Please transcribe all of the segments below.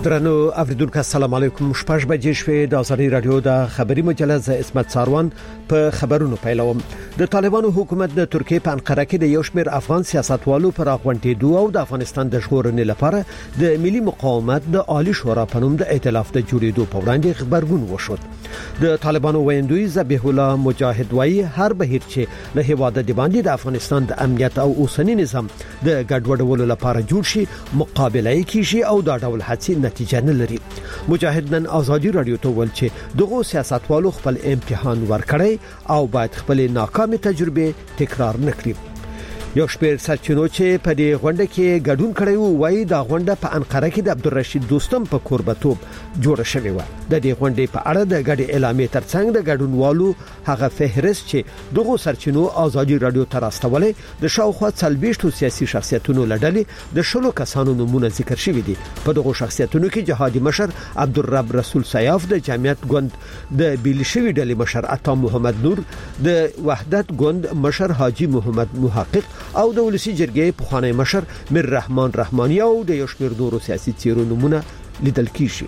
درنو اوریدونکو السلام علیکم. شپږ بجې شوې د ازادي رادیو د خبري مجله ز اسمت ساروان په خبرونو پیلوم. د طالبانو حکومت د ترکیه په انقره کې د یو شمېر افغان سیاستوالو پر اغونټېدو او د افغانستان د ژغورنې لپاره د ملي مقاومت د عالی شورا په نوم د ائتلاف د جوړېدو په وړاندې خبرګون وشود. د طالبانو ویندوی ذبیح الله مجاهد وایي هر بهیر چې له هواده د باندې د افغانستان د امنیت او اوسنی نظام د ګډوډولو لپاره جوړ شي مقابله کیږي او دا ډول هڅې نتیجه نه لري. مجاهد نن ازادي رادیو ته ویل چې دغه سیاستوالو خپل امتحان ورکړی او باید خپل ناکامه تجربه تکرار نکړي. یو شپږ سرچینو چې په دې غونډه کې ګډون کړی وو وایي دا غونډه په انقره کې د عبدالرشید دوستم په کوربتوب جوړه شوې و. د دې غونډې په اړه د ګډ اعلامیې ترڅنګ د ګډونوالو هغه فهرست چې دغه سرچینو ازادي رادیو ته راستولې د شاوخوا 40 سیاسي شخصیتونو لړلې د شلو کسانو نمونه ذکر شوي دي. په دغه شخصیتونو کې جهادي مشر عبدالرب رسول سیاف د جمعیت ګوند د بیلشوي ډلې مشر عطا محمد نور د وحدت ګوند مشر حاجی محمد محقق او د ولسی جرګې په خانه مشر میر رحمان رحمانی او د یو شمېر نورو سیاسي څیرو نمونه لیدل کیږي.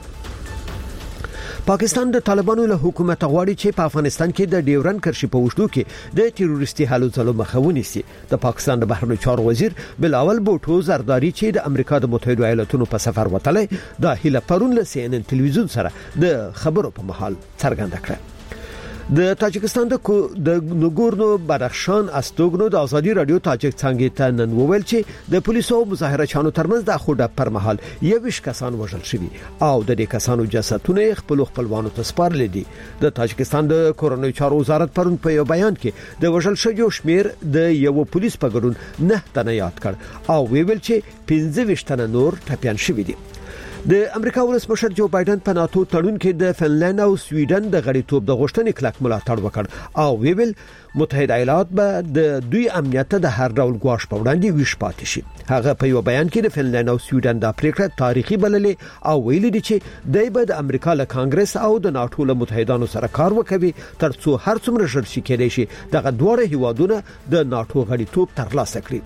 پاکستان د طالبانو له حکومت غواړي چې په افغانستان کې د ډیورن کرښې په وشتو کې د تروریستي هلو ځلو مخه ونیسي. د پاکستان د بهرنیو چارو وزیر بلاول بوټو زرداری چې د امریکا د متحده ایالاتونو په سفر وتلی د هیله پرون له CNN ټلویزیون سره د خبرو په محل څرګنده کړه. د تاجکستان د نګورنو بدخشان استوګنو د ازادي رادیو تاجک څنګه ته نن وویل چې د پولیسو مظاهره چانو ترمنځ د خوډه پر مهال 21 کسان وژل شوي او د دې کسانو جسدونه خپلوانو ته سپارل دي. د تاجکستان د کورنۍ چارو وزارت پرون په یو بیان کې د وژل شویو شمیر د یو پولیس په ګډون 9 تنه یاد کړ او ویل چې 15 تنه نور ټپيان شوي دي. د امریکا ولسمشر جو بایدن په ناتو تړون کې د فنلند او سویډن د غړیتوب د غوښتنې کلک ملاتړ وکړ او ویل متحده ایالات به د دوی امنیت د هر ډول ګواښ په وړاندې ویش پاتې شي. هغه په یو بیان کې د فنلند او سویډن د پریکړه تاریخي بللې او ویل دي چې دوی به د امریکا له کانګرس او د ناتو له متحدانو سره کار وکوي ترڅو هر څومره ژر شي کېدای شي دغه دوه هیوادونه د ناتو غړیتوب ترلاسه کړي.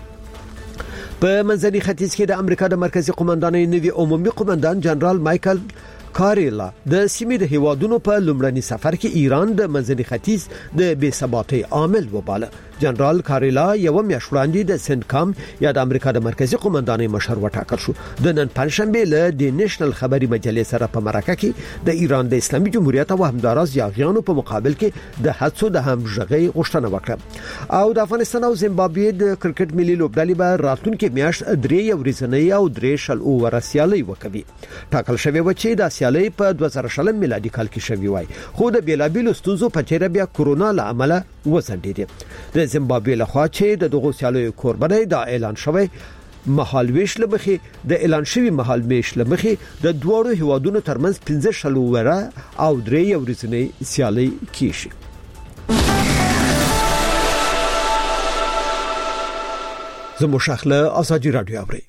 په منځني ختیځ کې د امریکا د مرکزی قومندانۍ نوی عمومي قومندان جنرال مایکل کاریلا د سیمې د هیوادونو په لومړني سفر کې ایران د منځني ختیځ د بې ثباتۍ عامل وباله. جنرال کاریلا یو میاشت وړاندې د سنکام یا د امریکا د مرکزی قومندانۍ مشر وټاکل شو. د نن پنځشنبه له د نېشنل خبري مجلې سره په مرکه کې د ایران د اسلامي جمهوریت او همداراز یاغیانو په مقابل کې د هڅو د همغږي غوښتنه وکړه او د افغانستان او زیمبابوې د کرکټ ملي لوبډلې به راتلونکي میاشت درې ورځنۍ او درې شل او ورسیالي وکوي. ټاکل شوی و چې د سیالي په 2020 میلادي کال کې شوی وای خو د بیلابیلو ستونزو په تیر بیا کورونا له امله وځنډېده. د زیمبابوې لخوا چې د دغه سیالیو کوربنه دا اعلان شوی محل ویش لمخې د اعلان شوی محل ویش لمخې د دوړو هیوادونو ترمنځ 15 شلو وره او درې ورځنۍ سیالي کیږي. زمو شخله ازادي رادیو اوري.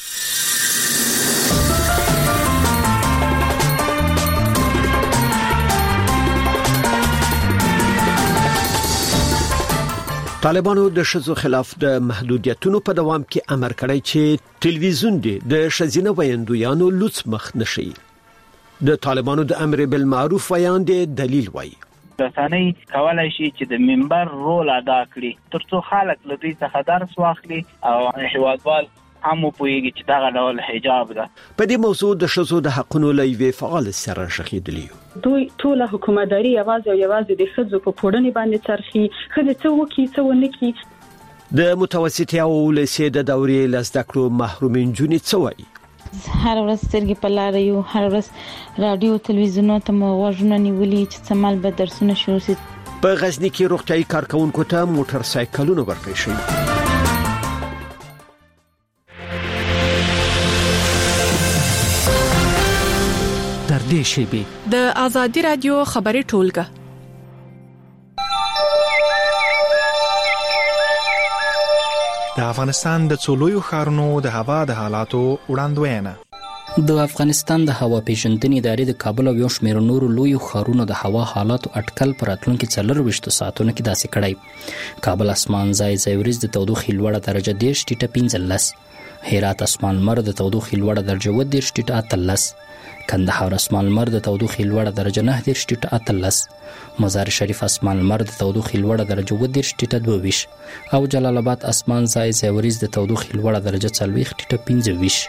طالبانو د شذو خلاف د محدودیتونو په دوام کې امر کړی چې ټلویزیون د شذینه ویندویانو لوڅ مخ نشي. د طالبانو د امر بالمعروف بیان دی دلیل وایي رسنۍ کولای شي چې د منبر رول ادا کړي ترڅو خلک له دې څخه درس واخلي او هیوادوال هم پوهیږي چې دا ډول حجاب ده. په دې موضوع د شذو د حقونو لوي فعال سره شخیدلی دوی ټول حکومتداري یوازې د خځو په پوړنې باندې ترخي خځې څه وکي څه ونکي. د متوسطې او لسې د دورې لزدکړو محرومین جونې څه وایي. هر ورځ سترګې په لار یو هر ورځ رادیو تلویزیون ته مو غوږونه نیولې چې سمال به درسونه شروع شي. په غزنی کې روغتیايي کارکونکو ته موټر سایکلونه ورکړل شوي. در دې شیبه د ازادي رادیو خبري ټولګه د افغانستان د څولوي ښارونو د هوا د حالاتو وړاندوینه. د افغانستان د هوا پیژندنې ادارې د کابل او یو شمېر نورو لوی ښارونو د هوا حالاتو اټکل پر راتلونکي 24 ساعتونو کې داسې کړی. کابل اسمان ځای ورځ د تودوخې لوړه درجه 10 ټیټه 15 هرات اسمان لمر د تودوخې لوړه درجه 10.13، کندهار اسمان لمر د تودوخې لوړه درجه 9.13، مزار شریف اسمان لمر د تودوخې لوړه درجه 10.22 او جلال آباد اسمان ځای ځای وریځ د تودوخې لوړه درجه 40.25.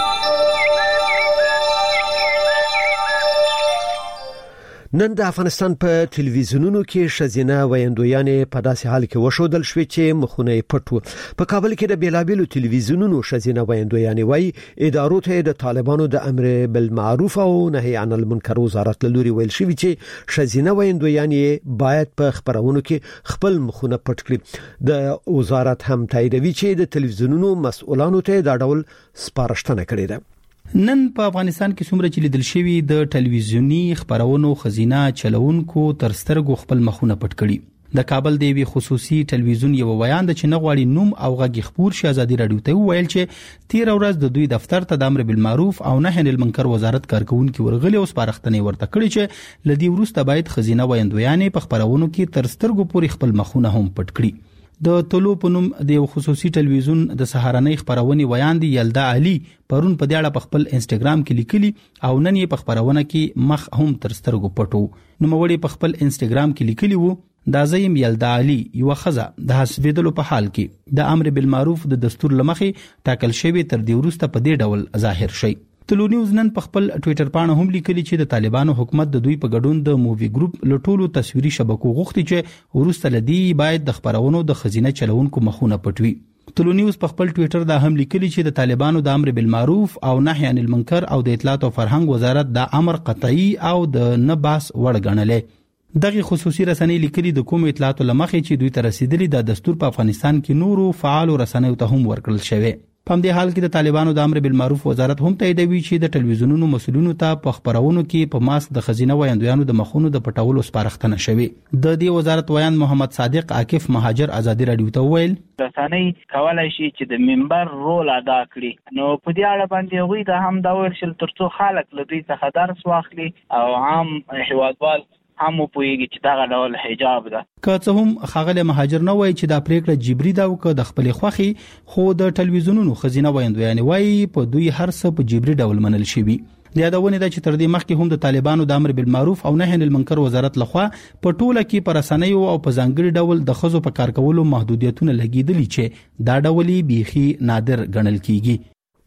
نن د افغانستان په ټلویزیونونو کې ښځینه ویندویانې په داسې حال کې وښودل شوې چې مخونه یې پټ وو. په کابل کې د بیلابیلو ټلویزیونونو ښځینه ویندویانې وایي ادارو ته د طالبانو د امر بالمعروف او نهي عن المنکر وزارت له لوري ویل شوی چې ښځینه ویندویانې باید په خبرونو کې خپل مخونه پټ کړي. د وزارت هم تاییدوي چې د ټلویزیونونو مسؤلانو ته دا ډول سپارښتنه کړې ده. نن په افغانستان کې څومره چې لیدل شوی د ټلویزیونی خبرونو خزینه چلونکو تر سترګو خپل مخونه پټ کړي. د کابل د یوې خصوصي ټلویزیون یو ویان د چې نغواړي نوم او غږ خبر شي ازادي رادیو ته ویل چې 13 ورځ د دوی دفتر ته د امر بالمعروف او نهي عن المنکر وزارت کارکونکو ورغلي او سپارښتنې ورته کړې چې لدی ورسته باید خزینه ویندویانې په خبرونو کې تر سترګو پورې خپل مخونه هم پټ کړي. د طلوع په نوم د یو خصوصي ټلویزیون د سهارنۍ خبرونه ویان دی یلدا علي پرون په دیاړه په خپل انستګرام کې لیکلي او نن یې په خبرونه کې مخ هم تر سترګو پټو. نو موري په خپل انستګرام کې لیکلي وو دا زیم یلدا علي یو خزه د حسابېدلو په حال کې د امر بالمعروف د دستور لمخې ټاکل شوی تر دې وروسته په دې ډول ظاهر شي. تلو نیوز نن په خپل ټوئیټر باندې هم لیکلي چې د طالبانو حکومت د دوی په ګډون د مووی ګروپ لټولو تصویري شبکو غوښتي چې ورسته لدی باید د خبرونو د خزینه چلونکو مخونه پټوي. تلو نیوز په خپل ټوئیټر دا هم لیکلي چې د طالبانو د امر بالمعروف او نهي عن المنکر او د اطلاعات او فرهنګ وزارت دا امر قطعي او د نه باس وړ ګڼلې. دغه خصوصي رسنۍ لیکلي د کوم اطلاعات لمخې چې دوی ته رسیدلي د دستور په افغانستان کې نورو فعال رسنیو ته هم ورکړل شوی. په دې حال کې د طالبانو د امر بالمعروف وزارت هم تاییدوي چې د ټلویزیونونو مسؤلینو ته په خبرونو کې په ماسک د خزینه ویندویانو د مخونو د پټولو سپارښتنه شوې. د دې وزارت ویان محمد صادق عاکف مهاجر ازادي رادیو ته ویل رسنۍ کولای شي چې د منبر رول ادا کړي. نو په دې اړه باندې غوي د هم دا ویل شل ترڅو خلک له دوی څخه درس واخلي او عام هیوادوال هم پوهیږي چې دا ډول حجاب ده. که څه هم خاغله مهاجر نه وای چې دا پریکړه جبري ده او که د خپل خوخي خو د ټلویزیونونو خزینه ویندویانې وای په دوی هر څه په جبري ډول منل شوی. د یادونه ده چې تر دې مخکې هم د طالبانو د امر بالمعروف او نهي عن المنکر وزارت لخوا په ټوله کې پر رسنیو او په ځانګړي ډول د خزو په کار کولو محدودیتونه لګیدلي چې دا ډولي بيخي نادر ګڼل کیږي.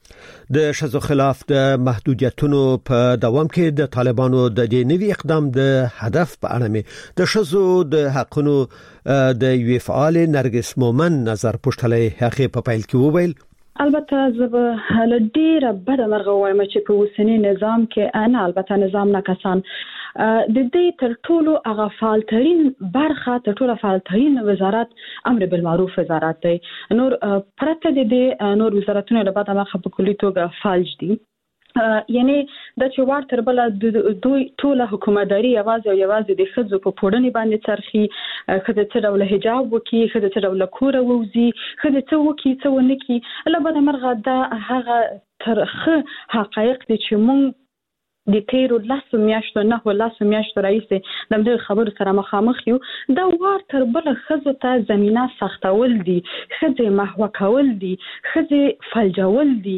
د شذو خلاف د محدودیتونو په دوام کې د طالبانو د دې نوي اقدام د هدف په اړه مې د شذو د حقونو د یو فعال نرګس مومن نظر پښتلې هغه په پیل کې وویل البته زه له ډیره بده مرغه وایم چې په اوسنی نظام کې انا البته نظام نه کسان د دې تر ټولو هغه فعالترین برخه تر ټولو فعالترین وزارت امر بالمعروف وزارت دی. نور پرته د دې نور وزارتونو له بعده مخه په کلی توګه فعال دي. یعنی د چوار تر بل دوی ټول حکومتداري یوازې د خځو په پوړنی باندې چرخي خځه څه ډول حجاب وکي خځه څه ډول کور ووزي خځه څه وکي څه ونکي لبد مرغه دا هغه ترخه حقایق دي چې مونږ د تیرو لاسو میاشتو نه لاسو میاشتو رئیس د دې خبرو سره مخامخ یو دا وار تر بل خځو ته زمينه سختول دي خځه محو کول دي خځه فلجول دي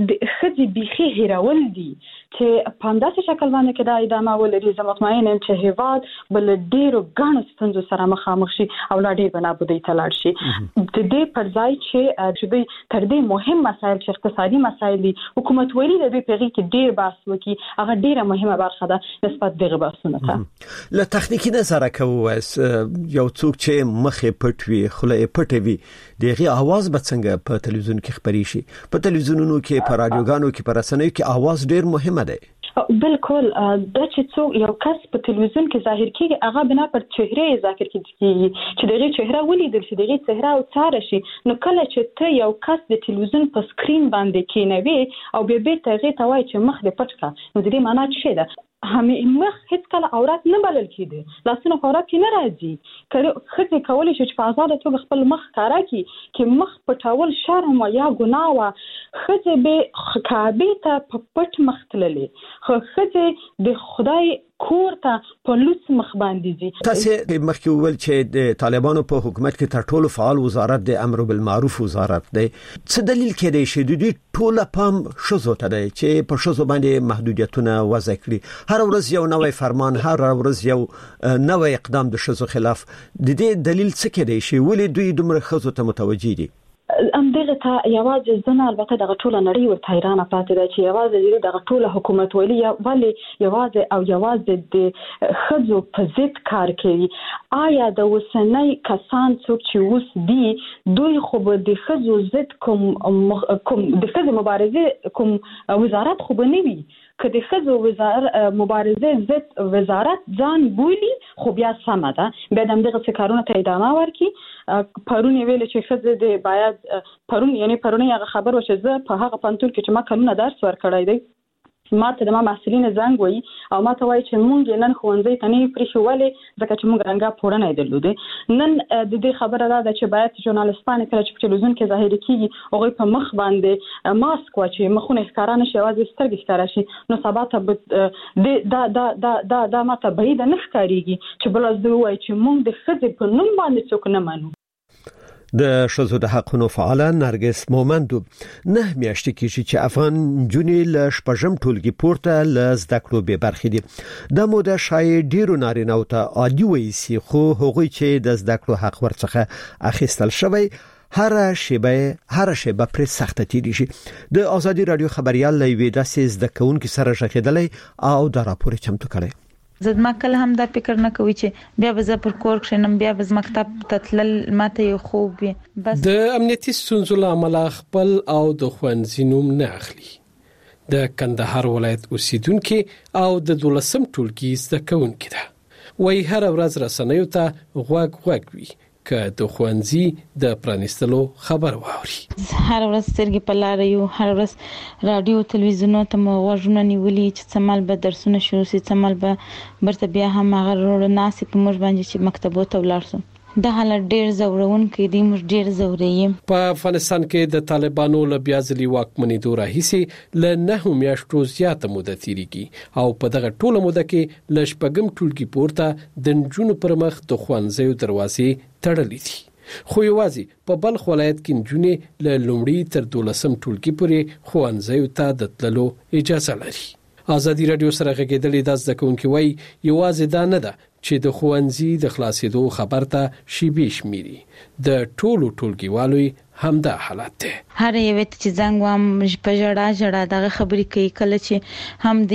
خځه بيخي هیرول دي چې په اندازه شکل باندې کې دا ادامه ولري. زه مطمئن یم چې هیواد بل ډیرو غاڼو ستونزو سره مخامخ شي او لا ډیر بنابودي تلاړ شي. د دې پر ځای چې دوی تر دې مهم مسایل چې اقتصادي مسایل دي حکومت ویلي د دې پیغي کې ډیر باس وکي هغه ډیره مهمه برخه ده نسبت دغه بحثونه ته. له تخنیکی نظر کووس یو څوک چې مخې پټوي خله پټوي دغه आवाज به څنګه په تلویزیون کې خبري شي په تلویزیونونو کې په رادیوګانو کې په رسنیو کې आवाज ډیر مهمه ده. بالکل د چې یو کس په تلویزیون کې ظاهر کیږي هغه بنا پر چهره ذکر کیږي چې دغه چهره ولیدل شي دغه چهره او څار شي. نو کله چې ته یو کس د تلویزیون په سکرین باندې کینوي او به ته غي توای چې مخ دې پټ کا نو دې معنی څه ده مخ هیڅ کله عورت نه بلل کیږي لاسونه عورت نه راځي خځه کولای شي چې په آزاد توګه خپل مخ کارا کی چې مخ پټول شرم یا ګناه وا خځه به کعبه ته په پټ مختللې خځه د خدای کور ته پولیس مخ باندې دي. تاسو مخکې ویل چې د طالبانو په حکومت کې تر ټولو فعال وزارت د امر بالمعروف وزارت دی. څه دلیل کې دی چې دوی ټول پام شوزو ته دی چې په شوزو باندې محدودیتونه وضع کړي؟ هر ورځ یو نوې فرمان، هر ورځ یو نوې اقدام د شوزو خلاف. د دې دلیل څه کې دی چې ولې دوی دومره شوزو ته متوجي دي؟ دغه ته یوازې ځنه البته دغه ټول نړۍ ورته حیرانه پاتې ده چې یوازې دغه ټول حکومت ولی یوازې د خزو په ضد کار کوي. آیا د وسنۍ کسان څوک چې اوس دي دوی خو د خزو ضد کوم د خزو مبارزه کوم وزارت خو نه وي که د خزو مبارزه ضد وزارت ځان بولی خو بیا سم ده بیا دغه کارونه ته ادامه ورکړي. پرون ویل چې خزه د باید پرون هغه خبر و چې زه په هغه پانتون کې چې ما کلونه درس ورکړای دی ما ته د ما محصلین زنګ وای او ما ته وای چې مونږ نن خوندې ته نه پریښولې ځکه چې مونږ رنګه پوره نه درلوده. نن د دې خبره ده چې باید ژورنالیستان کله چې په تلویزیون کې ظاهر کیږي هغه په مخ باندې ماسک واچي مخونه ښکارانه شي او سترګې ښکارا شي نو سبا ته دا ما ته بعید نه ښکاریږي چې بل از دوی وای چې مونږ د خزې په نوم باندې څوک نه مانو. د شذو د حقونو فعال نرګس مومندو نه میاشتې کې چې افغان جنې له شپږم ټولګي پورته ل زده کړو به برخې دي د موده شاید ډیرو نارینه او ته عادي وایي خو هغوی چې د زده کړو حق ورڅخه اخیستل شوی هر شیبه پر سخته تیری شي. د ازادي رادیو خبريال لوي د سیز د کون کې سره شخېدلې او د راپور چمتو کړي. زد ما کله هم دا فکر نه کوي چې بیا به پر کور کښنم بیا به مکتب تتلل ماته یو خوب بس د امنیتي ستونزو لامل خپل او د خوانځي نوم نه اخلي. د کندهار ولایت اوسیدونکو او د 12م ټولګي زده کوونکو ده وای هر ورځ رسنیو ته غوږ وي که د خوانځي د پرانستلو خبر واوري. هر ورځ سترګې په لار یو هر ورځ رادیو تلویزیون ته مو غوږونه نیولي چې سمال به درسونه شروع شي سمال به برته بیا هم هغه وروڼه ناسې په موږ باندې چې مکتبو ته ولاړ شو. د حالت ډیر زورون کې دي موږ ډیر زورې په افغانستان کې د طالبانو له بیازلي واکمنۍ دوره هیڅ ل نه میاشتو زیاته موده تیریږي او په دغه ټوله موده کې ل شپږم ټولګي پورته د نجونو پر مخ د خوانځیو دروازې تړلې دي خو یوازې په بلخ ولایت کې نجونې له لومړي تر 12م ټولګي پورې خوانځیو ته د تللو اجازه لري. ازادي رادیو سره غږیدلې د زده کوونکو وای یوازې دا نه ده چې د خوانځي د خلاصېدو خبر ته شیبې شمیري د ټولو ټولګیوالو همدا حالت ده. هر یو چې زنګ وام په جړه دغه خبرې کوي کله چې هم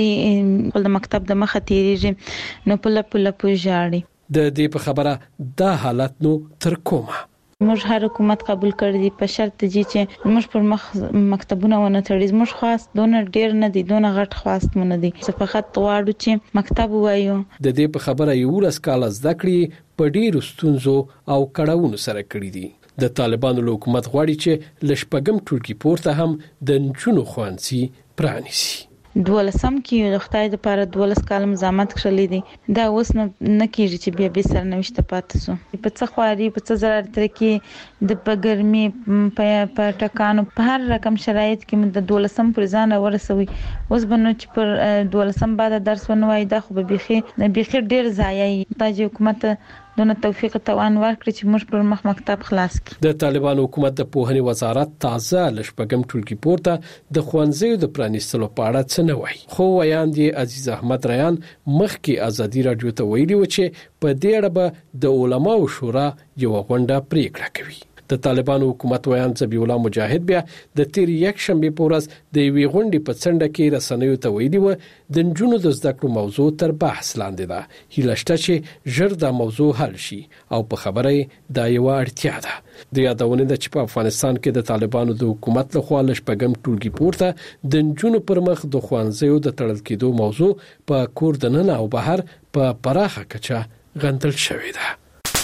د مکتب د مخه تیریږي نو په لپو ژاړي. د دې په خبره دا حالت نو تر کومه موږ هر حکومت قبول کړی دی په شرط چې موږ پر مخ مکتبونه ونه تړي موږ خاص دونه ډیر نه دي دونه غټ خواست مونږ دي فقط غواړو چې مکتب وایو. د دې په خبره یو لاس کال زده کړې په ډیرو ستونزو او کړهونو سره کړی دي. د طالبانو حکومت غواړي چې لشپږم ټولګي پورته هم د نجونو خوانځي پرانیسي. 12م کې د خدای د پاره 12 کال مزامت کړلې دي دا اوس نه کیږي چې بیا به سر نوښت پاتې سو په څه خواري په څه زړه تر کې د پګرمي په ټکانو په هر رقم شرایط کې د 12م پر ځان ورسوي اوس بنو چې پر 12م بعد درس ونوي دا خو به بيخي ډیر ضایعي د حکومت دونه توفیق توان ورکړي چې موږ پر مخ مکتب خلاص کړي. د طالبانو حکومت د پوهنې وزارت تازه لشپږم ټولګي پورته د خوانځیو د پرانیستلو په اړه څه نه وایي خو ویاند عزیز احمد ریان مخکې ازادي رادیو ته ویلي و چې په دې اړه به د علماو شورا یو غونډه پریکړه کوي. د طالبانو حکومت ویاند ذبیح الله مجاهد بیا د تیر یک شنبه په ورځ د وی غونډې په څنډه کې رسنیو ته ویلي و د نجونو د زده کړو موضوع تر بحث لاندې ده هیله شته چې ژر دا موضوع حل شي او په خبره دا یو اړتیا ده. د یادونه ده چې په افغانستان کې د طالبانو د حکومت لخوا لشپږم ټولګي پورته د نجونو پر مخ د خوانځیو د تړل کېدو موضوع په کور دننه او بهر په پراخه کچه غندل شوې ده.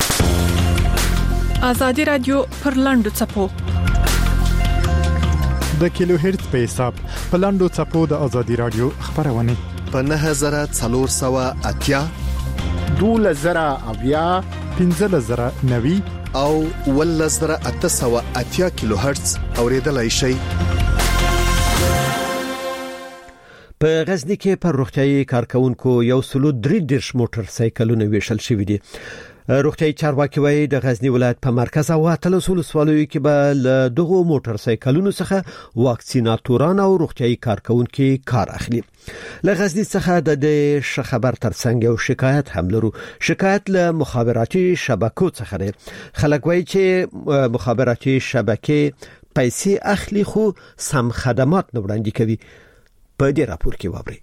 ازادي رادیو پر لاندو چپو د کیلو هرتز په حساب په لاندو چپو د ازادي رادیو خبرونه په 9480 2000 1590 او 1880 کیلو هرتز اوریدلای شي. په غزنی کې پر روغتيایي کارکونکو 133 موټر سایکلونه ویشل شوې دي. روغتيایي چارواکي وایي د غزنی ولایت په مرکز او اتلس ولسوالیو کې به له دغه موټر سایکلونو څخه واکسیناتوران او روغتيایي کارکونکو کار اخلي. له غزنی څخه د خبر ترڅنګ یو شکایت هم لرو. شکایت له مخابراتي شبکو څخه دی. خلک وایي چې مخابراتي شبکې پیسې اخلي خو سم خدمات نه وړاندې کوي. په دې راپور کې وابري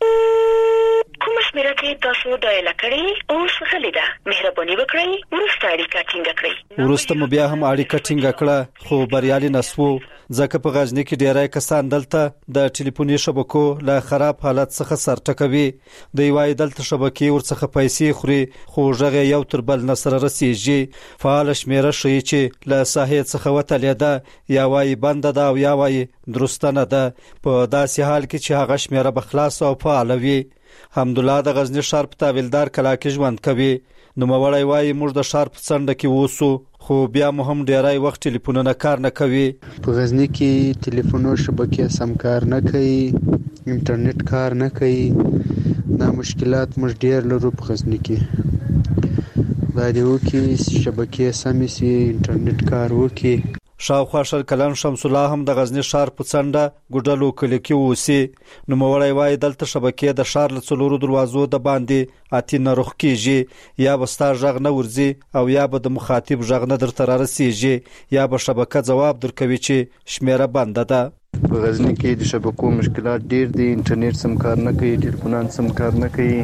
شمیره کې تاسو ډایل کړئ اوس غلې ده. مهرباني وکړئ ورسته اړیکه ټینګه کړئ. ورسته مو بیا هم اړیکه ټینګه کړه خو بریالي نسو ځکه په غزنی کې ډیری کسان دلته د ټلیفوني شبکو له خراب حالت څخه سرټکوي. د یوای دلته شبکې ورڅخه پیسې خوري خو ژغه یو تر بل نسر رسیږي. فعال شمیره شي چې له ساحې څخه وتلې ده یا وای بند ده او یا وای درسته نه ده. په داسې حال کې چې هغه شمیره بخلاص او فعال وي. حمدالله د غزنی ښار په تاویلدار کلا کې ژوند کوي. نو مولای وای موږ د ښار په څنډه کې ووسو خو بیا مو هم ډیرای وخت ټلیفونونه کار نه کوي. په غزنی کې ټلیفونو شبکې سم کار نه کوي، انټرنیټ کار نه کوي. دا مشکلات موږ ډیر لرو په غزنی کې. دا دیو کې شبکې سم سي، انټرنیټ کار وکي. شاوخوا شل کلن شمس الله هم د غزنی ښار په څنډه ګډلو کلی کې اوسي. نو مولای وای دلته شبکې د ښار له څلورو دروازو د باندې اتی نه رخ کیږي. یا به ستا ژغ نه ورځي او یا به د مخاطب ژغ نه درته رسیږي یا به شبکه جواب درکوي چې شمیره بنده ده. په غزنی کې د شبکو مشکلات ډیر دي. انټرنیټ سم کار نه کوي، ټلیفونان سم کار نه کوي.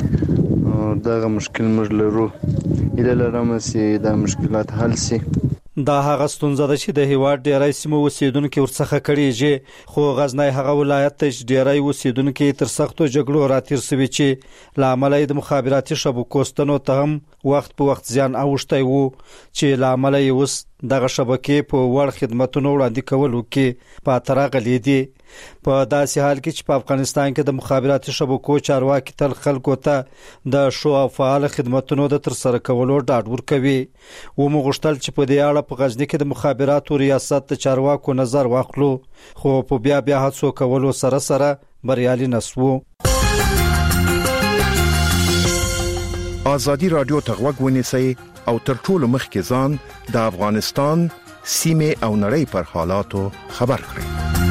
دغه مشکل موږ لرو. اله لرم چې دا مشکلات حل شي. دا هغه ستونزه ده چې د هیواد ډیری سیمو اوسیدونکو ورڅخه کړيږي. خو غزنی هغه ولایت ته ډیری اوسیدونکو تر سختو جګړو راتیر سوي چې لامل د مخابراتي شبکو ستنو ته هم وخت په وخت ځان اوښتای وو چې لامل یې اوس دغه شبکې په وړ خدماتونو وړاندې کولو کې پاتره غلي دي. په داسې حال کې چې په افغانستان کې د مخابراتي شبکو چارواکي تل خلکو ته د شو او فعال خدماتونو د تر سره کولو ډاډ ورکوي. و مو غوښتل چې په دې اړه په غزنی کې د مخابراتو ریاست د چارواکو نظر واخلو خو په بیا هڅو کولو سره بریالي نسو. آزادی رادیو ته غوږ ونیسئ او تر ټولو مخکې ځان د افغانستان سیمه او نړۍ پر حالاتو خبر کړئ.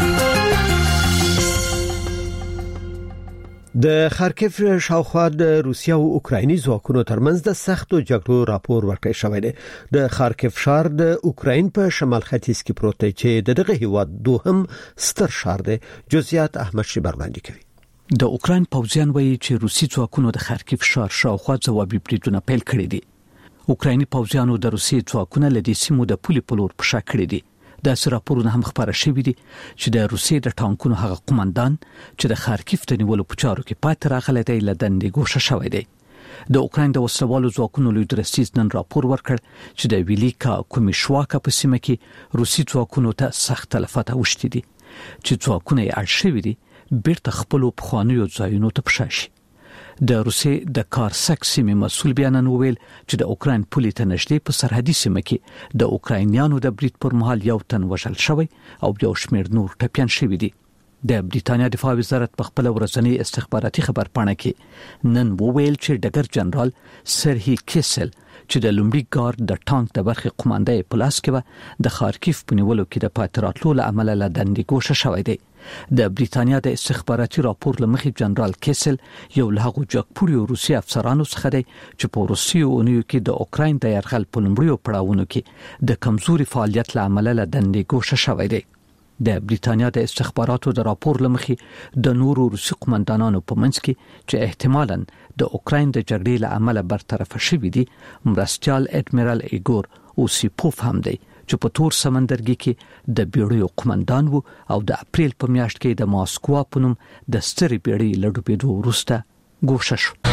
د خارکیف شاوخوا د روسیا او اوکرایني ځواکونو ترمنځ د سختو جګړو راپور ورکړی شوی دی. د خارکیف ښار د اوکراین په شمال ختیځ کې پروت دی چې دغه هیواد دوهم ستر ښار دی. جزئیات احمد شیبر وړاندې کوي. د اوکراین پوځیان وایي چې روسي ځواکونو د خارکیف ښار شاوخوا ځوابي بریدونه پیل کړي دي. اوکرایني پوځیانو د روسي ځواکونو له دې سیمو د پولې په لور پښه کړې دي. دا راپورونه هم خبره شوې دي چې د روسي د ټانکونو هغه قومندان چې د خارکیف د نیولو په چارو کې پاتې راغلی دی له دندې ګوښه شوی دی. د اوکراین د وسلوالو ځواکونو لوی درستیز نن راپور ورکړ چې د ویلیکا کومیشواکا په سیمه کې روسي ځواکونو ته سخت تلفات اوښتي دي چې ځواکونه یې اړ شوي دي بیرته خپل پخوانیو ځایونو ته پښه شي. د روسي د کارسک سیمې مسول بیان وویل چې د اوکراین پولې ته نږدې په سرحدي سیمه کې د اوکراینیانو د برید پر مهال یو تن وژل شوی او یو شمېر نور ټپيان شوي دي. د بریټانیا دفاع وزارت په خپل ورځنی استخباراتي خبرپاڼه کې نن وویل چې ډګر جنرال سرهی کیسل چې د لومړي ګارد د ټانک د برخې قومندان په لاس کې د خارکیف په نیولو کې د پاتراتلو له امله له دندې ګوښه شوی دی. د بریټانیا د استخباراتي راپور لمخې جنرال کیسل یو له هغو جګپوړو روسي افسرانو څخه دی چې په روسي اونیو کې د اوکراین د يرغل په لومړیو پړاوونو کې د کمزوري فعالیت له امله له دندې ګوښه شوی دی. د بریټانیا د استخباراتو د راپور لمخې د نورو روسي قومندانانو په منځ کې چې احتمالاً د اوکراین د جګړې له امله برطرف شوي دي مرستيال اډمیرال ایګور اوسیپوف هم دی چې په تور سمندرګي کې د بیړیو قومندان وو او د اپریل په میاشت کې د ماسکو په نوم د ستري بیړۍ له ډوبېدو وروسته ګوښه شو.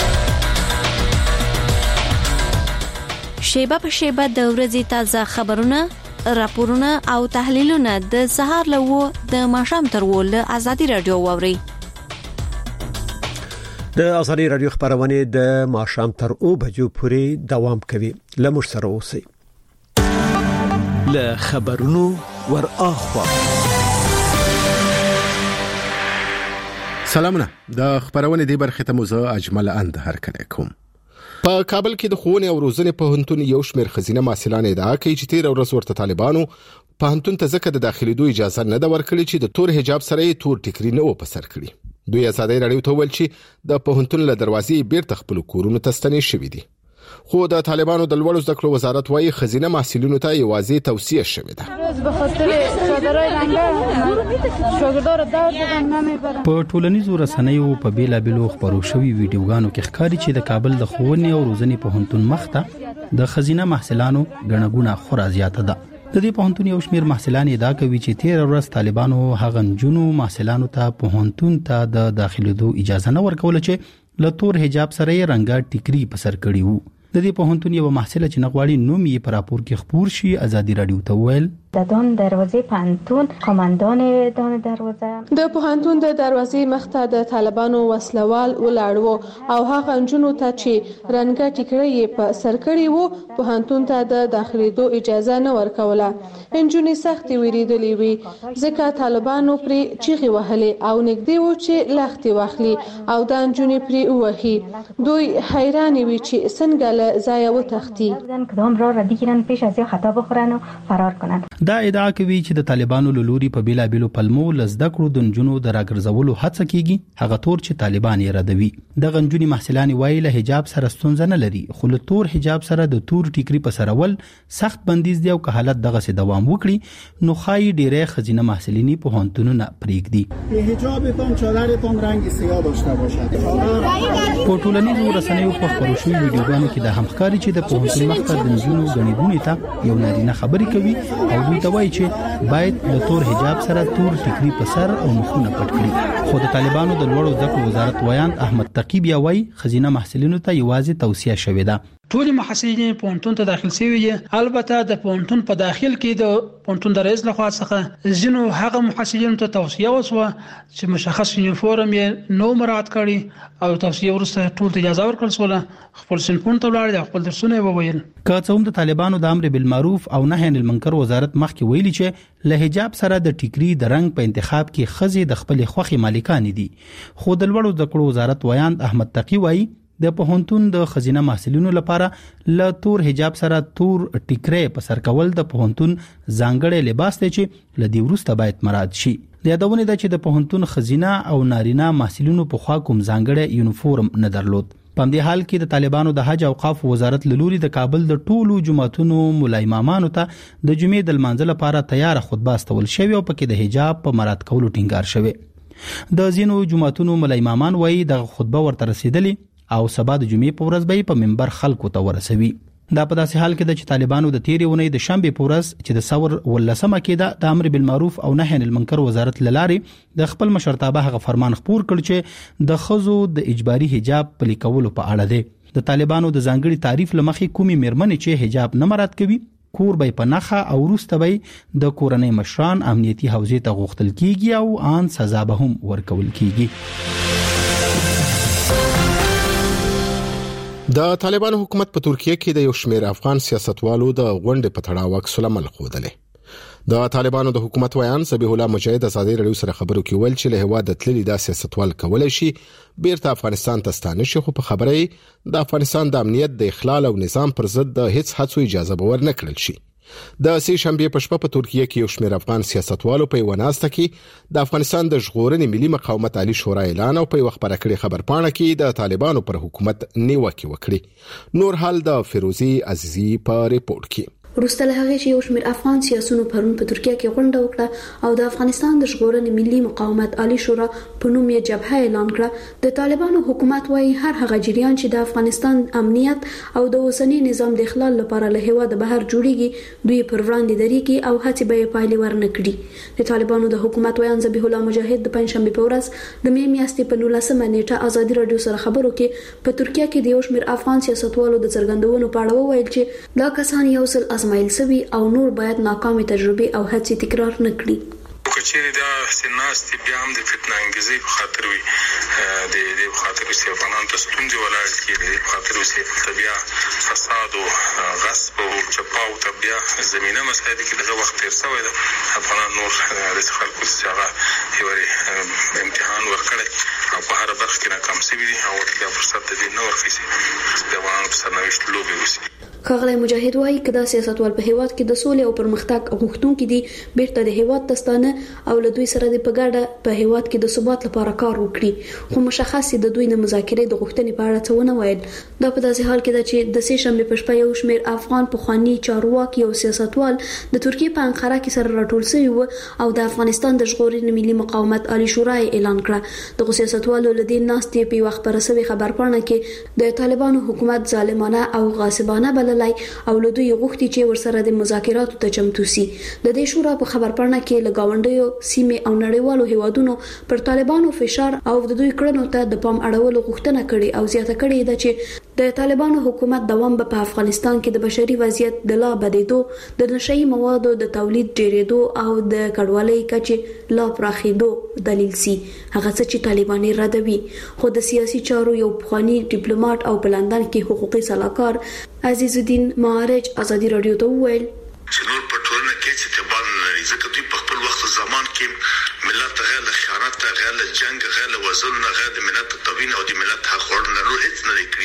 شیبه په شیبه د ورځې تازه خبرونه، راپورونه او تحلیلونه د سهار له و د ماښام تر و له آزادي رادیو واوري. د آزادي رادیو خبرونه د ماښام تر او بجو پورې دوام کوي. لمر سره اوسئ. له خبرونو ور اخوا سلامونه د خبرونه دی برخه ته موزه اجمل اند هرکلی کوم. په کابل کې د ښوونې او روزنې پوهنتون یو شمېر خزینه محصلان ادعا کوي چې تیر ورځ ورته طالبانو پوهنتون ته ځکه د داخليدو اجازه نه ده ورکړې چې د تور حجاب سره یې تور ټیکری نه و په سر کړی. دوی ازادي راډیو ته ویل چې د پوهنتون له دروازې بیرته خپل کورونو ته ستنې شوې دي. خو د طالبانو د لوړو زده کړو وزارت وايي خزینه محصلینو ته یوازې توصیه شوې ده. په ټولنیزو رسنیو په بیلابلو خبرو شوی ویډیوګانو کې ښکاري چې د کابل د ښوونې او روزنې پوهنتون مخته د خزینه محصلانو غنغونه خورا زیاته ده. د دې پوهنتون یو شمېر محصلان ادعا کوي چې تیر ورځ طالبانو هغه جنو محصلانو ته پوهنتون ته د داخليدو اجازه نه ورکول چې له تور حجاب سره یې رنګا ټیکری په سر کړی وو. د دې پوهنتون یو محصله چې نغواړي نوم یې پر راپور کې خبر شي ازادي راډیو ته ویل دادان دروازه پوهنتون قومندان دان دروازه د پوهنتون د دروازې مخته د طالبانو وسلوال ولاړ او هغه جنونو ته چې رنګا ټیکری په سر کړی وو پوهنتون ته د داخليدو اجازه نه ورکوله. انجونی سخت ویریدلې وي ځکه طالبانو پرې چیغي وهلې او نګدي وو چې لختي واخلي او د انجونی پرې وهي. دوی حیران وي چې څنګه ځای و تختی کدام را بگیرن پیش از خطا بخورن و فرار کنن. دا ادعا کوي چې د طالبانو لوري په بیلابلو پلمو لزده کړو د جنونو د راګرځولو هڅه کیږي هغه تور چې طالبان یې ردوي. د غنجونی محصلان وایي له حجاب سره ستونزه نه لري خو له تور حجاب سره د تور ټیکری په سرول سخت بندیز دی او که حالت دغه سي دوام وکړي نو خای ډیره خزینه محصلینی په هانتونونه پریږدي. حجابتون چادرتون رنگ سیاه داشته باشد. په ټولنیزو رسنیو په خبرو شوی ویډیوګانو کې د همکاري چې د پوهنتون مخته د جنونو غنیدونی ته یو نارینه خبري کوي او دوی ته وایي چې باید له تور حجاب سره تور ټیکری په سر او مخونه پټ کړي. خو د طالبانو د لوړو زده کړو وزارت ویاند احمد تقی بیا وایي خزینه محصلینو ته یوازې توصیه شوې ده. ټول محصلین پونتون ته داخل شوي دي. البته د پونتون په داخل کې د پونتون د رئیس لخوا څخه ځینو هغه محصلین ته توصیه وشوه چې مشخص یونیفورم یې نو مراعات کړي او توصیه ورسته ټول ته اجازه ورکړل شوه خپل سنپون ته ولاړ دي خپل درسونه وویل. که څوم د طالبانو د امر بالمعروف او نهي عن المنکر وزارت مخکې ویلي چې له حجاب سره د ټیکری د رنگ په انتخاب کې خزي د خپل خوخي مالکان دي. خو د لوړو زده کړو وزارت ویاند احمد تقی وایي د پوهنتون د خزینه محصلینو لپاره ل تور حجاب سره تور ټیکری په سر کول د پوهنتون ځانګړی لباس دی چې لدی ورسته باید مراعات شي. د یادونه ده چې د پوهنتون خزینه او نارینه محصلینو په خوا کوم ځانګړی یونیفورم نه درلود. په دې حال کې د طالبانو د حج او اوقاف وزارت لوري د کابل د ټولو جماعتونو مولای امامانو ته د جمعې د لمانځه لپاره تیار خطبه استول شوی او پکې د حجاب په مراعات کولو ټینګار شوی. د زینو جماعتونو مولای امامان وایي د خطبه ورته رسیدلې او سبا د جمعې په ورځ به په منبر خلکو ته ورسوي. دا په داسې حال کې د طالبانو د تیرې ونې د شنبه په ورځ چې د ثور ولسمه کې د امر بالمعروف او نهي عن المنکر وزارت لارې د خپل مشرتابه هغه فرمان خپور کړ چې د خزو د اجباري حجاب پلي کولو په اړه دی. د طالبانو د ځانګړي تعریف لمخې کومي مېرمنې چې حجاب نه مراعات کوي کور به په نخه او روسته به د کورنۍ مشران امنیتي حوزې ته غوښتل کیږي او ان سزا به هم ورکول کیږي. د طالبانو حکومت په ترکیه کې د یو شمېر افغان سیاستوالو د غونډې په تړاو عکس العمل ښودلې. د طالبانو د حکومت ویان ذبیح الله مجاهد ازادي راډیو سره خبرو کې ویل چې له هوا د تللي د سیاستوال کولای شي بیرته افغانستان ته ستانه شي خو په خبرې د افغانستان د امنیت د اخلال او نظام پر ضد د هیڅ هڅو اجازه به ورنه کړل شي. د سې شنبه په شپه په ترکیه کې یو شمېر افغان سیاستوالو په وناسته کې د افغانستان د ژغورنې ملي مقاومت عالی شورا اعلان او په وخت پر کړي خبرپاڼه کې د طالبانو پر حکومت نیوکه وکړي. نور حال د فیروزی عزیزی په ریپورت کې وروسته له هغه چې یو شمېر افغان سیاسيونو پرون په ترکیه کې غونډه وکړه او د افغانستان د ژغورنې ملي مقاومت عالی شورا په نوم یې جبهه اعلان کړه. د طالبانو حکومت وايي هر هغه جریان چې د افغانستان امنیت او د اوسنی نظام د اخلال لپاره له هوا د بهر جوړیږي دوی پر وړاندې درېږي او هڅې به پایلې ورنه کړي. د طالبانو د حکومت ویان ذبیح الله مجاهد د پنځشنبه په ورځ د مې میاشتې په 19 نیټه ازادي راډیو سره خبرو کې په ترکیه کې د یو شمېر افغان سیاستوالو د څرګندونو په اړه وویل چې دا کسان یو ځل ازمایل شوي او نور باید ناکامه تجربه او هڅې تکرار نه کړي. کچېری دا سناستي بیا هم د فتنه انګیزي په خاطر وي د خاطر چې افغانان ته ستونزې ولاړ کیږي په خاطر چې طبيعه فساد او غصب او چپاو طبيعه زمينه مسایل کې دغه وخت تیر شوی ده افغانان نور د خلکو څخه یوري امتحان ورکړي او په هر برخه کې ناکام شوي دي او د فرصت د نور فیسي د افغانانو په سرنوشت لوبي وسی. کاغلی مجاهد وايي کدا سیاستوال په هیواد کې د سولې او پرمختګ غوښتونکي دي بیرته د هیواد تستانه او له دوی سره د پګاډه په هیواد کې د ثبات لپاره کار وکړي خو مشخص د دوی نه مذاکرې د غوښتنې په اړه څه ونه ویل. دا په داسې حال کې ده چې د سې شنبه په شپه یو شمېر افغان پخوانی چارواکي او سیاستوال د ترکیې په انقره کې سره راټول شوي وو او د افغانستان د ژغورنې ملي مقاومت عالی شورا اعلان کړ. د سیاستوالو لدې ناستې په وخت پر رسوي خبرپاڼه کې د طالبانو حکومت ظالمانه او غاصبانه بللای او له دوی غوښتي چې ورسره د مذاکراتو ته چمتو سي. د دې شورا په خبرپاڼه کې لګاونډیو سیمه او نړیوالو هیوادونو پر طالبانو فشار او د دوی کړنو ته د پام اړولو غوښتنه کړې او زیاته کړې ده چې د طالبانو حکومت دوام په افغانستان کې د بشري وضعیت د لا بدیدو د نشئی موادو د تولید ډیرېدو او د کډوالۍ کچې لا پراخېدو دلیل سي. هغه څه چې طالباني ردوي خو د سیاسي چارو یو پخوانی ډیپلوماټ او په لندن کې حقوقي سلاکار عزیز الدین معارج ازادي رادیو ته وویل چې نور په ټولنه کې چې تبان لري ځکه دوی په خپل وخت زمان کې ملت غیر خیانت غیر جنگ غیر وزن غیر ملت توین او د ملت حق ورنه نور هیڅ نه لري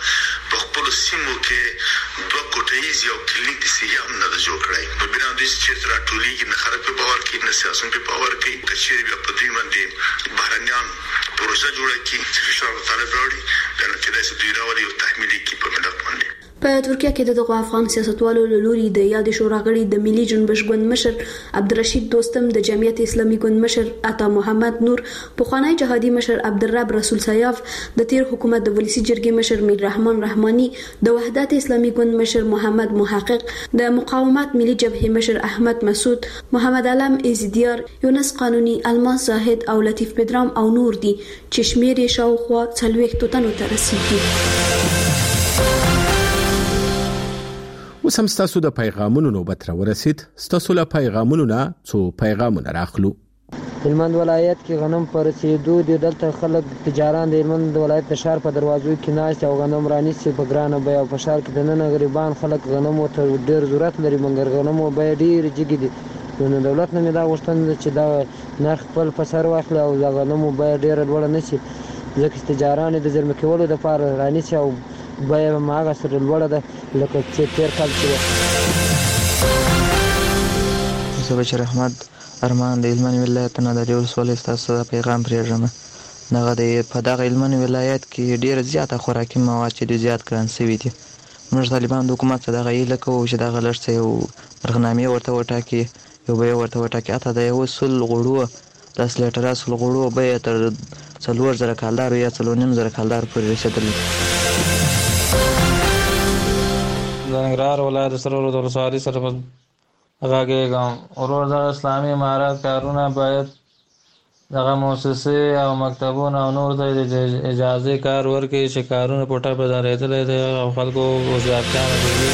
په خپل سیمو کې دوه کوټیز یو کلینیک سیام نه جوړ کړی په بنا د چې راټولي کې نه خراب په باور کې نه سیاست په باور کې کچېری بیا په دې باندې بهرنیان پروژه جوړه کی چې فشار طالب راوړي کنه چې داسې دوی راوړي او تحمیلي کې په ملت باندې. په ترکیه کې د افغان سیاستوالو له لوري د یاد شورا غړي د ملي جنبش ګوند مشر عبدالرشید دوستم د جمعیت اسلامي ګوند مشر عطا محمد نور پخوانی جهادي مشر عبدالرب رسول سیاف د تیر حکومت د ولسی جرګې مشر میر رحمان رحماني د وحدت اسلامي ګوند مشر محمد محقق د مقاومت ملي جبهه مشر احمد مسعود محمد علم ازدیار یونس قانوني الماس زاهد او لطیف بدرام او نور دي چې شمیر یې شاوخوا 40 تنو ته رسیدي. اوس هم ستاسو د پیغامونو نوبت را ورسید. ستاسو له پیغامونو نه څو پیغامونه راخلو. هلمند ولایت کې غنم پر رسیدو د دلته خلک تجاران د هلمند ولایت د شهر په دروازو کې ناست او غنم رانیسي په ګرانه بیه او په شهر کې د نن غریبان خلک غنم ته ډېر ضرورت لري مګر غنم بیه ډېر جګې دي. نو دولت نه دا غوښتنه چې دا نرخ خپل په سر واخلي او د غنم بیه ډېر لوړ نه شي ځکه تجاران د زرمه کولو لپاره رانیسي او بیه ماغه سره لوړه ده لکه چې تیر کال کې زه بشیر احمد ارمان د هلمند ولایت نه د ډیول سولې تاسو پیغام پرېږم. دغه په دغه هلمند ولایت کې ډیر زیاته خوراکي مواد چې زیات کړن شوي دي. موږ طالبان د حکومت څخه دغه یې لکه چې دغه لړڅه یو برنامه ورته وټاکي یو به ورته وټاکي اته د یو سل غړو 10 لیټر سل غړو به تر 4000 کالدار یا 4000 کالدار پورې رسیدل. ننګرهار ولایت سرور د ولسوالۍ سره غاګېږم ورور د اسلامي امارات کارونه باید دغه مؤسسې او مکتبونه او نور ته د اجازه کار ورکړي چې کارونه پټه په دارېدلې دي او خلکو وضعیتونه دي.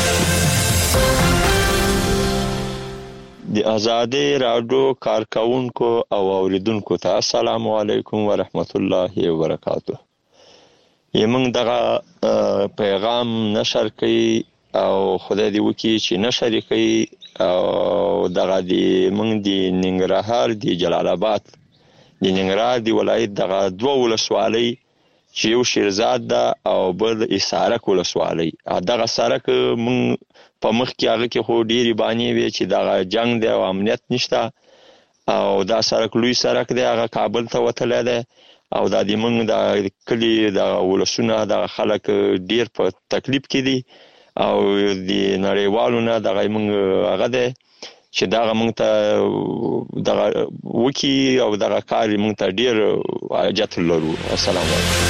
د آزادې رادیو کارکونکو او اوریدونکو ته السلام علیکم ورحمت الله وبرکاته. یمن دغه پیغام نشر کړي او خدای دې وکړي چې نشر کړي او دغه د موږ د ننګرهار د جلال آباد د ننګرهار د ولایت دغه دوه ولسوالۍ چې یو شیرزاد ده او بل اسارک ولسوالۍ. دغه سرک موږ په مخ کې هغه کې خو ډېرې بانې وي چې دغه جنگ دی او امنیت نشته او دا سرک لوی سرک دی هغه کابل ته وتلی دی او دا د موږ د کلي د ولسونه د خلک ډېر په تکلیف کې دي او د نړیوالو نه دغه موږ هغه دی چې دغه موږ ته دغه وکي او دغه کار موږ ته ډېر حاجت لرو. السلام علیکم.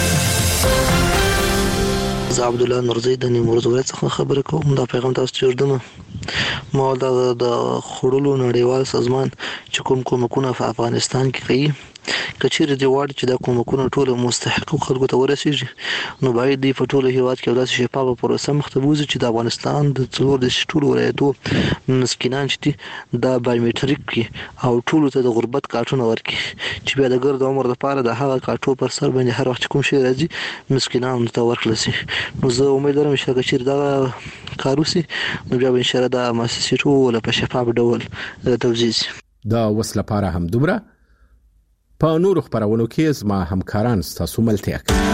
زه عبد الله نورزی د نیمروز ولایت څخه خبرې کوم. دا پیغام تاسو ته ورکوم. ما د خړولو نړیوال سازمان چې کوم کومکونه په افغانستان کې کوي کچېر دی واړ چې د کومکونو ټول مستحق خلکو ته ورسیږي نو باید دی په ټول هیواد کې داسې شفافه پروسه مخته بوزي چې د افغانستان د څلور د ټول ولایتو مسکینان چې د بایومټریک کې او ټول ته د غربت کارتونه ورکړي چې بیا د ګرد عمر لپاره د هغه کارتو پر سر باندې هر وخت کوم شي راځي مسکینانو ته ورکړل شي نو زه امید لرم چې کچېر دا کاروسي نو بیا ان شاء الله د مؤسسې ټول په شفاف ډول توزیع شي دا وسله لپاره هم دومره په نور خبرونو کې زما همکاران ستاسو ملتیا کوي